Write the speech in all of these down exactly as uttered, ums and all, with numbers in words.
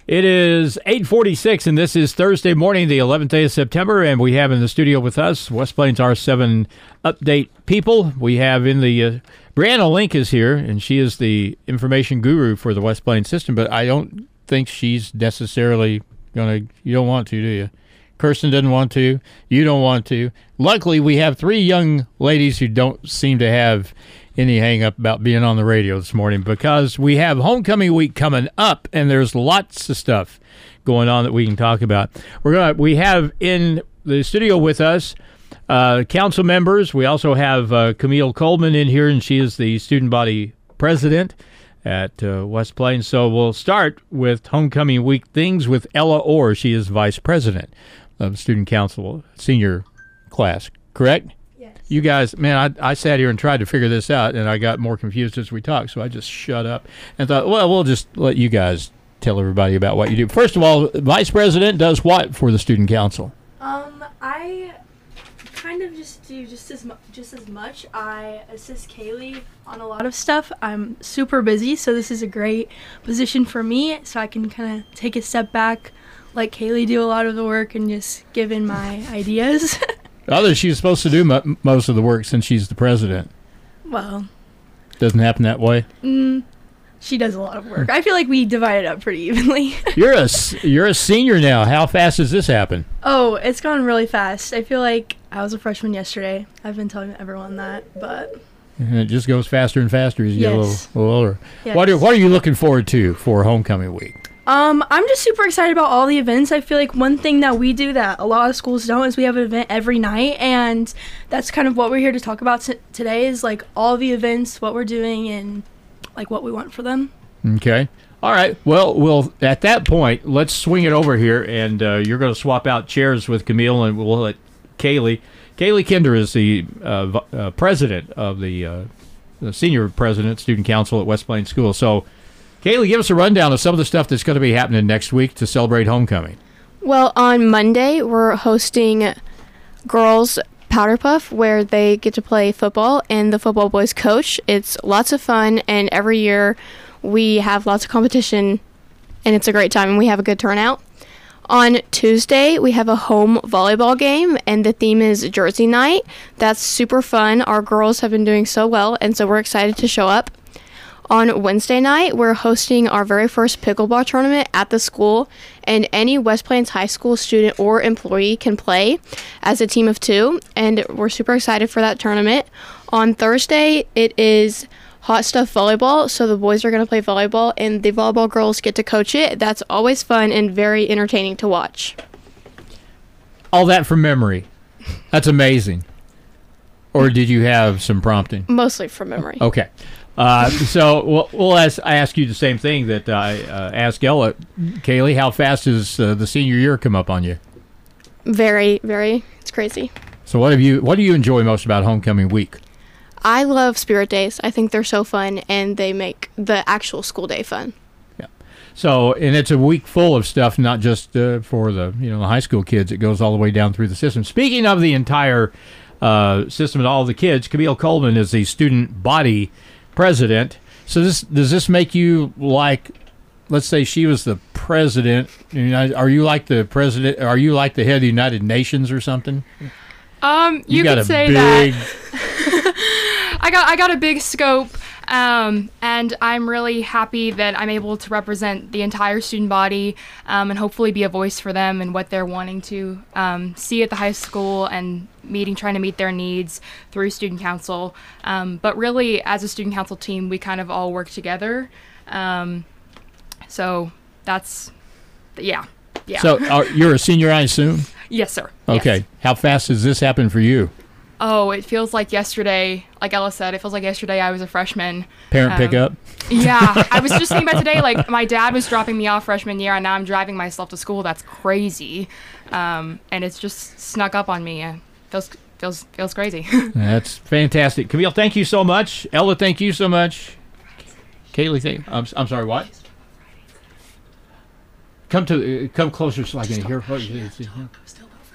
It is eight forty-six, and this is Thursday morning, the eleventh day of September, and we have in the studio with us West Plains R seven update people. We have in the, uh, Brianna Link is here, and she is the information guru for the West Plains system, but I don't think she's necessarily going to, you don't want to, do you? Kirsten doesn't want to. You don't want to. Luckily, we have three young ladies who don't seem to have any hang up about being on the radio this morning because we have homecoming week coming up and there's lots of stuff going on that we can talk about. We're gonna we have in the studio with us uh, council members. We also have uh, Camille Coleman in here, and she is the student body president at uh, West Plains. So we'll start with homecoming week things with Ella Orr. She is vice president of student council senior class, correct? You guys, man, I, I sat here and tried to figure this out, and I got more confused as we talked, so I just shut up and thought, well, we'll just let you guys tell everybody about what you do. First of all, Vice President does what for the Student Council? Um, I kind of just do just as, mu- just as much. I assist Kaylee on a lot of stuff. I'm super busy, so this is a great position for me, so I can kind of take a step back, let Kaylee do a lot of the work, and just give in my ideas. Other, she's supposed to do mo- most of the work since she's the president. Well, doesn't happen that way. Mm, she does a lot of work. I feel like we divide it up pretty evenly. you're a you're a senior now. How fast does this happen? Oh, it's gone really fast. I feel like I was a freshman yesterday. I've been telling everyone that, but and it just goes faster and faster as you yes. get a little, a little older. Yes. What are what are you looking forward to for homecoming week? Um, I'm just super excited about all the events. I feel like one thing that we do that a lot of schools don't is we have an event every night, and that's kind of what we're here to talk about t- today is like all the events, what we're doing, and like what we want for them. Okay. All right. Well, we'll at that point, let's swing it over here, and uh, you're going to swap out chairs with Camille, and we'll let Kaylee. Kaylee Kinder is the uh, uh, president of the, uh, the senior president, student council at West Plains School. So, Kaylee, give us a rundown of some of the stuff that's going to be happening next week to celebrate homecoming. Well, on Monday, we're hosting Girls Powder Puff, where they get to play football, and the football boys coach. It's lots of fun, and every year we have lots of competition, and it's a great time, and we have a good turnout. On Tuesday, we have a home volleyball game, and the theme is Jersey Night. That's super fun. Our girls have been doing so well, and so we're excited to show up. On Wednesday night, we're hosting our very first pickleball tournament at the school, and any West Plains High School student or employee can play as a team of two, and we're super excited for that tournament. On Thursday, it is Hot Stuff Volleyball, so the boys are going to play volleyball, and the volleyball girls get to coach it. That's always fun and very entertaining to watch. All that from memory. That's amazing. Or did you have some prompting? Mostly from memory. Okay. Uh, so we'll, we'll ask, I ask you the same thing that I uh, asked Ella. Kaylee, how fast does uh, the senior year come up on you? Very, very. It's crazy. So what have you? What do you enjoy most about homecoming week? I love Spirit Days. I think they're so fun, and they make the actual school day fun. Yeah. So, and it's a week full of stuff, not just uh, for the you know the high school kids. It goes all the way down through the system. Speaking of the entire uh, system and all the kids, Camille Coleman is the student body president. So this does this make you like, let's say she was the president, are you like the president, are you like the head of the United Nations or something? Um, you, you got could a say big... that. I got I got a big scope, um, and I'm really happy that I'm able to represent the entire student body, um, and hopefully be a voice for them and what they're wanting to um, see at the high school and meeting, trying to meet their needs through student council. Um, but really, as a student council team, we kind of all work together. Um, so that's, yeah, yeah. So uh, you're a senior, I assume? Yes, sir. Okay. Yes. How fast does this happen for you? Oh, it feels like yesterday, like Ella said, it feels like yesterday I was a freshman. Parent um, pickup? Yeah. I was just thinking about today, like, my dad was dropping me off freshman year, and now I'm driving myself to school. That's crazy. Um, and it's just snuck up on me. It feels, feels, feels crazy. That's fantastic. Camille, thank you so much. Ella, thank you so much. Kaylee, thank I'm, I'm sorry, what? Come to uh, come closer so I can hear what you say.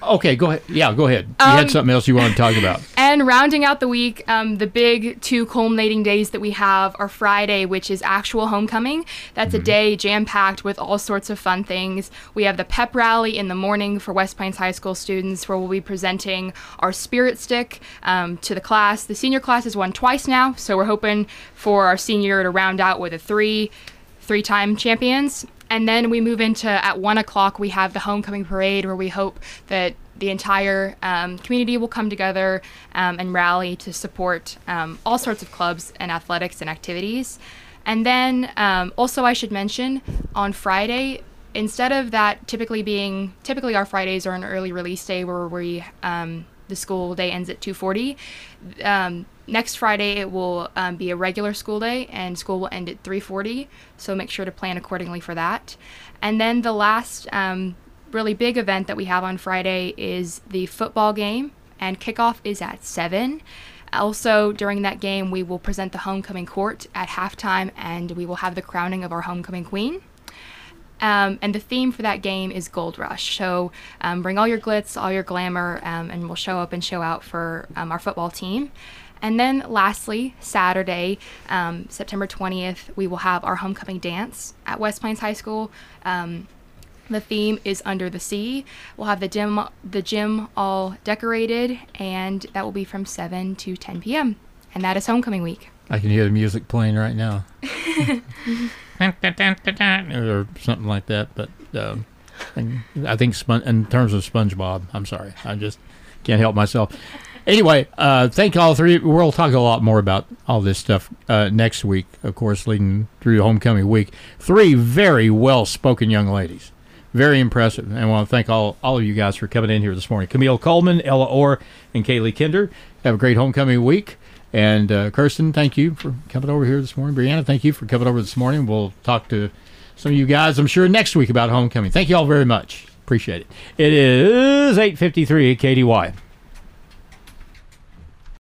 Okay, go ahead. Yeah, go ahead. You Um, had something else you wanted to talk about. And rounding out the week, um, the big two culminating days that we have are Friday, which is actual homecoming. That's Mm-hmm. a day jam-packed with all sorts of fun things. We have the pep rally in the morning for West Plains High School students, where we'll be presenting our spirit stick um, to the class. The senior class has won twice now, so we're hoping for our senior to round out with a three, three-time champions. And then we move into, at one o'clock, we have the homecoming parade, where we hope that the entire um, community will come together um, and rally to support um, all sorts of clubs and athletics and activities. And then um, also I should mention, on Friday, instead of that typically being, typically our Fridays are an early release day where we, um, the school day ends at two forty. Um, next Friday it will um, be a regular school day, and school will end at three forty, so make sure to plan accordingly for that. And then the last um, really big event that we have on Friday is the football game, and kickoff is at seven. Also, during that game, we will present the homecoming court at halftime, and we will have the crowning of our homecoming queen. Um, and the theme for that game is Gold Rush. So um, bring all your glitz, all your glamour, um, and we'll show up and show out for um, our football team. And then lastly, Saturday, um, September twentieth, we will have our homecoming dance at West Plains High School. Um, the theme is Under the Sea. We'll have the gym, the gym all decorated, and that will be from seven to ten p.m. And that is homecoming week. I can hear the music playing right now. Or something like that. But um, I think spon- in terms of SpongeBob, I'm sorry. I just can't help myself. Anyway, uh, thank all three. We'll talk a lot more about all this stuff uh, next week, of course, leading through homecoming week. Three very well-spoken young ladies. Very impressive. And I want to thank all, all of you guys for coming in here this morning. Camille Coleman, Ella Orr, and Kaylee Kinder. Have a great homecoming week. And uh, Kirsten, thank you for coming over here this morning. Brianna, thank you for coming over this morning. We'll talk to some of you guys, I'm sure, next week about homecoming. Thank you all very much. Appreciate it. It is eight fifty-three at K D Y.